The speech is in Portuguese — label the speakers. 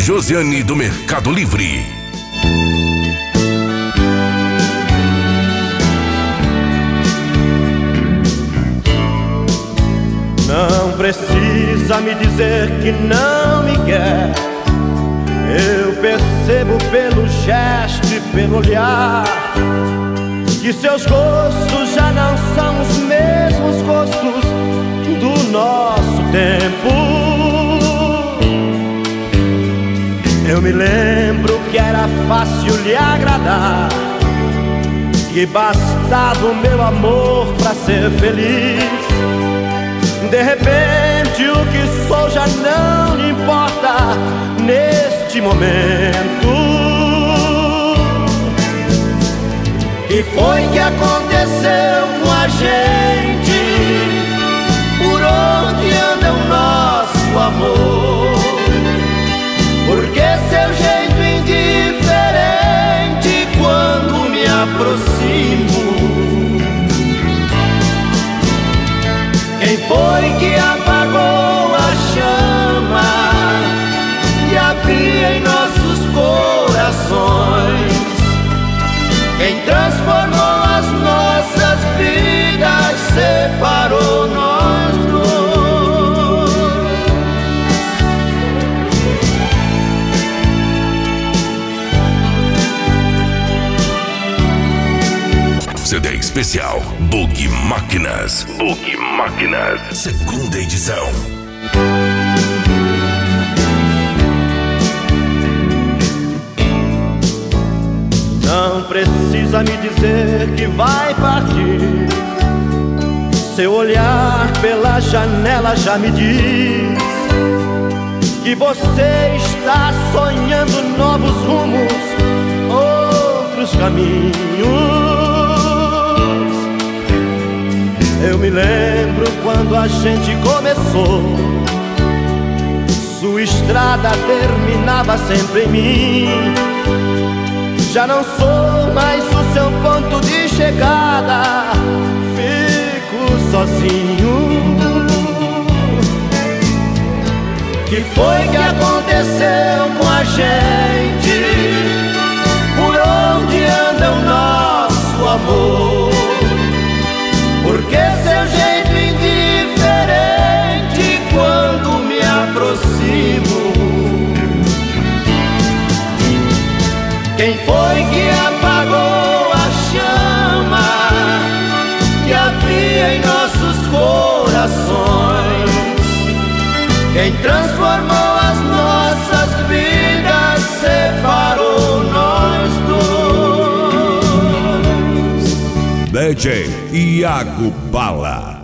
Speaker 1: Josiane do Mercado Livre.
Speaker 2: Não precisa me dizer que não me quer. Eu percebo pelo gesto e pelo olhar que seus gostos já não são os mesmos gostos do nosso tempo. Eu me lembro que era fácil lhe agradar, que bastava o meu amor pra ser feliz. De repente o que sou já não lhe importa neste momento. Que foi que aconteceu com a gente? Por onde anda o nosso amor? Por que seu jeito indiferente quando me aproximo? Quem foi que apagou a chama que havia em nossos corações? Quem transformou as nossas vidas, separou nós dois.
Speaker 1: CD especial Bug Máquinas. Bug Máquinas, segunda edição.
Speaker 2: Não precisa me dizer que vai partir. Seu olhar pela janela já me diz que você está sonhando novos rumos, outros caminhos. Eu me lembro quando a gente começou, sua estrada terminava sempre em mim. Já não sou mais o seu ponto de chegada, fico sozinho. Que foi que aconteceu com a gente? Por onde anda o nosso amor? Por que seu jeito indiferente quando me aproximo? Quem foi que apagou a chama que havia em nossos corações? Quem transformou as nossas vidas, separou nós dois.
Speaker 1: DJ Iago Bala.